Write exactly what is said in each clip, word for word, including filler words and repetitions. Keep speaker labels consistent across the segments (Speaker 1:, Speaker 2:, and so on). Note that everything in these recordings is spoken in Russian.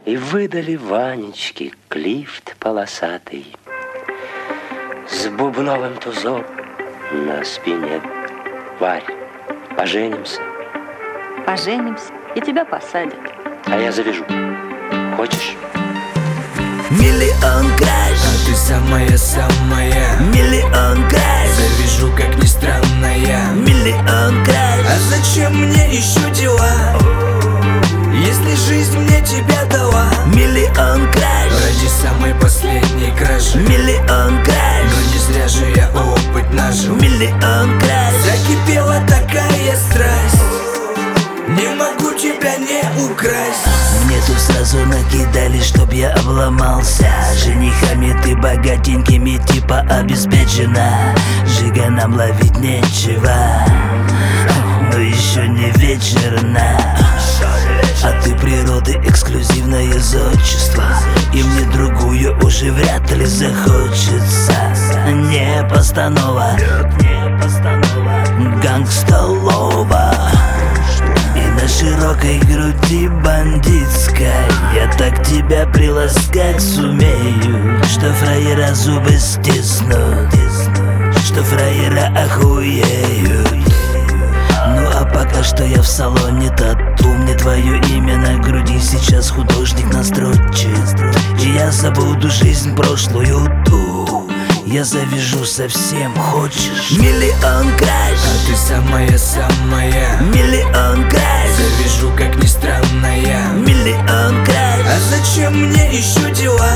Speaker 1: И выдали Ванечке клифт полосатый с бубновым тузом на спине. Варь, поженимся?
Speaker 2: Поженимся, и тебя посадят.
Speaker 1: А я завяжу. Хочешь?
Speaker 3: Миллион краш,
Speaker 4: а ты самая-самая.
Speaker 3: Миллион краш,
Speaker 4: завяжу, как ни странная.
Speaker 3: Миллион краш,
Speaker 4: а зачем мне еще дела, если жизнь мне тебя дала?
Speaker 3: Миллион краш,
Speaker 4: ради самой последней кражи.
Speaker 3: Миллион краш,
Speaker 4: но не зря же я опыт нажил.
Speaker 3: Миллион краш,
Speaker 4: закипела такая страсть, не могу тебя не украсть.
Speaker 3: Мне тут сразу накидали, чтоб я обломался. Женихами ты богатенькими типа обеспечена. Жига нам ловить нечего, но еще не вечерна. А ты природы эксклюзивное зодчество, и мне другую уже вряд ли захочется. Не постанова, гангстолова. И на широкой груди бандитской я так тебя приласкать сумею, что фраера зубы стиснут, что фраера охуеют. Ну а пока что я в салоне тату, мне твое имя на груди сейчас художник настрочит. И я забуду жизнь прошлую ту, я завяжу совсем, хочешь? Миллион краш,
Speaker 4: а ты самая-самая.
Speaker 3: Миллион краш,
Speaker 4: завяжу, как ни странная.
Speaker 3: Миллион краш,
Speaker 4: а зачем мне еще дела,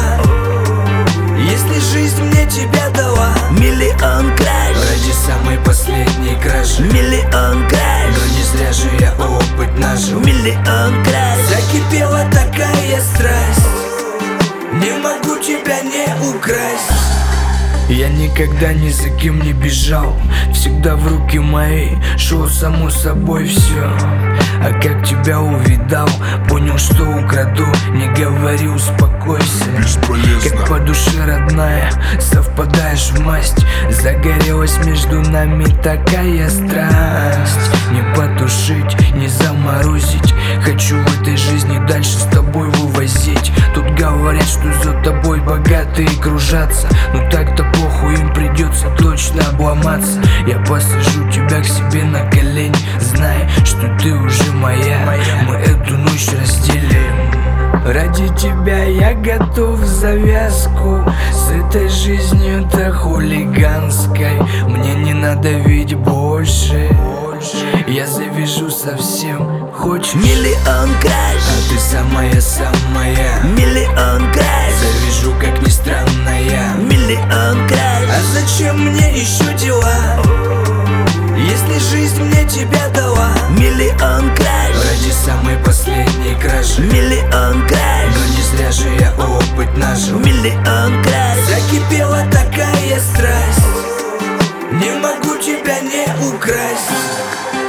Speaker 4: если жизнь мне тебя дала?
Speaker 3: Миллион краш,
Speaker 4: ради самой последней кражи.
Speaker 3: Миллион краш,
Speaker 4: но не зря же я опыт нажил.
Speaker 3: Миллион краш,
Speaker 4: закипела такая страсть, не могу тебя не украсть. Я никогда ни за кем не бежал, всегда в руки мои шло само собой все. А как тебя увидал, понял, что украду. Не говори, успокойся,
Speaker 5: бесполезно.
Speaker 4: Как по душе родная, совпадаешь в масть. Загорелась между нами такая страсть. Не потушить, не заморозить. Хочу в этой жизни дальше с тобой вывозить. Тут говорят, что за тобой богатые кружатся, но так-то похуй, им придется точно обломаться. Я посажу тебя к себе на колени, зная, что ты уже моя. Мы эту ночь разделим. Ради тебя я готов в завязку с этой жизнью-то хулиганской. Мне не надо ведь больше, я завяжу совсем, хочешь?
Speaker 3: Миллион краш,
Speaker 4: а ты самая-самая.
Speaker 3: Миллион краш,
Speaker 4: завяжу, как ни странная.
Speaker 3: Миллион краш,
Speaker 4: а зачем мне еще дела, если жизнь мне тебя дала?
Speaker 3: Миллион краш,
Speaker 4: ради самой последней кражи.
Speaker 3: Миллион краш,
Speaker 4: но не зря же я опыт нажил.
Speaker 3: Миллион краш,
Speaker 4: закипела такая страсть, не могу тебя не украсть.